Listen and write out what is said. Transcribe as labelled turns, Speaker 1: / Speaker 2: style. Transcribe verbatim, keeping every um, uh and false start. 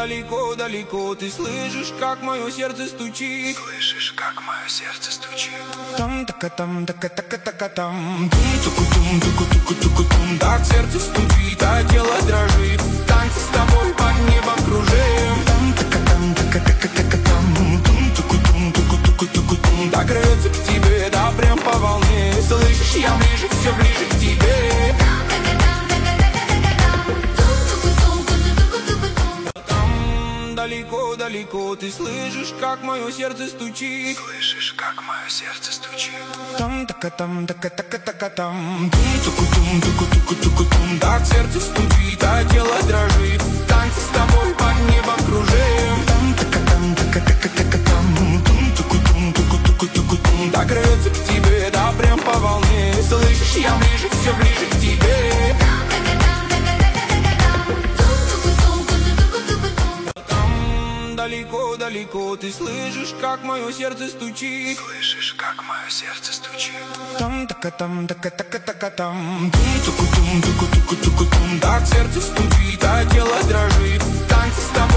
Speaker 1: далеко-далеко ты слышишь, как мое сердце стучит.
Speaker 2: Слышишь, как мое сердце стучит.
Speaker 1: Там така там така така така там тум туку тум туку туку туку тум. Так сердце стучит, а тело дрожит. Танцы с тобой под небом кружим. Там така там така така така там тум туку тум туку туку туку тум. Так рвется к тебе, да прям по волне. Слышишь, я ближе, все ближе к тебе. Далеко-далеко ты слышишь, как мое сердце стучит.
Speaker 2: Слышишь, как мое сердце стучит.
Speaker 1: Там така там така така така там тум туку тум туку туку туку тум. Так сердце стучит, а тело дрожит. Танцы с тобой под небом кружим. Там така там така така така там тум туку тум туку туку туку тум. Так рвется к тебе, да прям по волне. Слышишь, я ближе, все ближе к тебе. Далеко-далеко ты слышишь, как мое сердце стучит.
Speaker 2: Слышишь, как мое сердце стучит.
Speaker 1: Там така там така така така там тум туку тум туку туку туку тум. Так сердце стучит, а тело дрожит. Танцы с тобой